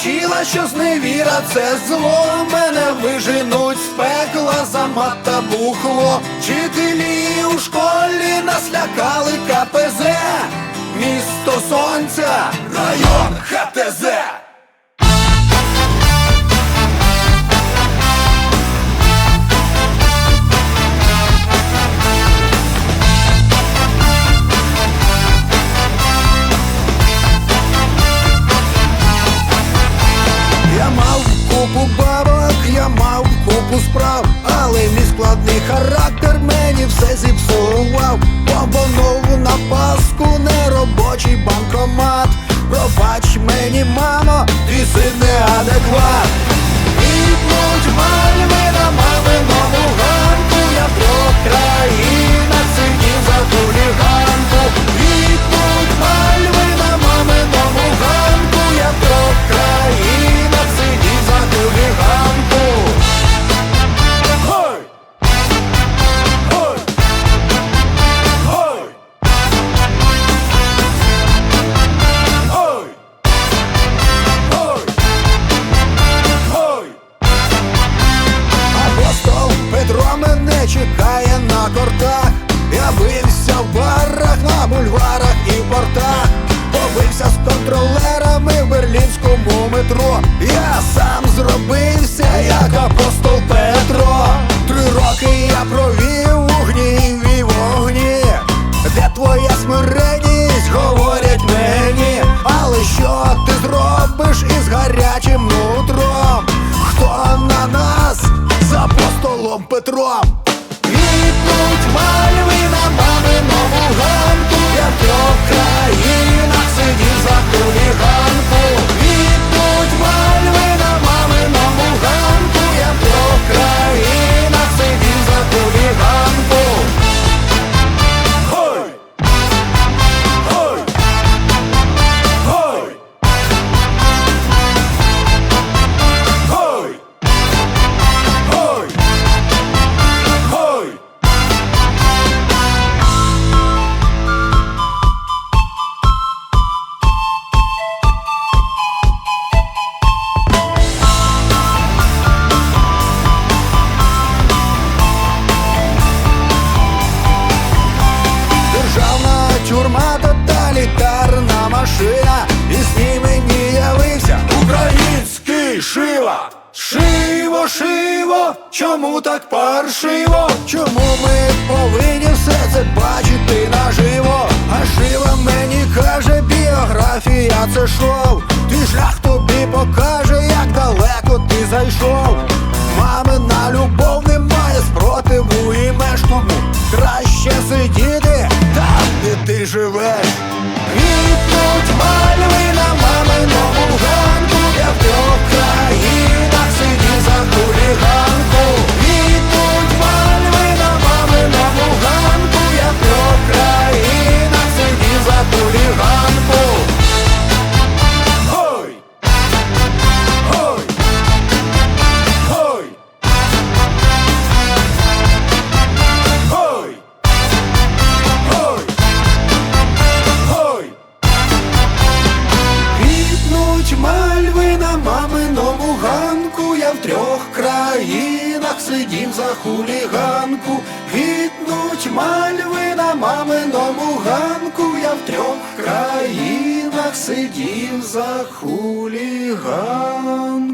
вчила, що зневіра це зло. Мене виженуть з пекла за мат та бухло. Вчителі у школі нас лякали КПЗ. Місто сонця, район ХТЗ. Я мав купу бабок, я мав купу справ, але мій складний характер мені все зіпсував. Побонув на Пасху неробочий банкомат. Пробач мені, мамо, твій син неадекват. Ідуть мальви на маминому ганку. Я в 3 країнах сидів за хуліганку. Ідуть мальви на маминому ганку. Я в 3 країнах сидів за хуліганку. Гой! Гой! Гой! Гой! Гой! Гой! Апостол Петро мене чекає на кортах. Я бився в барах, на бульварах і в портах. Побився з контролерами в берлінському метро. Я сам зробився, як апостол Петро. 3 роки я провів у гніві й вогні. Де твоя смиренність, говорять мені. Але що ти зробиш із гарячим нутром? Хто на нас з апостолом Петром? Ідуть мальви на маминому ганку. Я в 3 країнах сидів за хуліганку. Ідуть мальви на маминому ганку. Я в 3 країнах сидів за хуліганку. Гой! Гой! Гой! Гой! Гой! Гой! Державна тюрма, тоталітарна машина. І з ній мені явився український Шива. Шиво, Шиво, чому так паршиво? Чому ми повинні все це бачити наживо? А Шива мені каже, біографія це шоу. Твій шлях тобі покаже, як далеко ти зайшов. Мамина любов не має спротиву і меж, тому краще сидіти там, де ти живеш. Ідуть мальви на маминому ганку. Я в 3 країнах сидів за хуліганку. Ідуть мальви на маминому ганку. Я в 3 країнах сидів за хуліганку. Гой! Гой! Гой! Гой! Гой! Гой! Квітнуть мальви на маминому ганку. Я в 3 країнах сидів за хуліганку. Квітнуть мальви на маминому ганку. Я в 3 країнах сидів за хуліганку.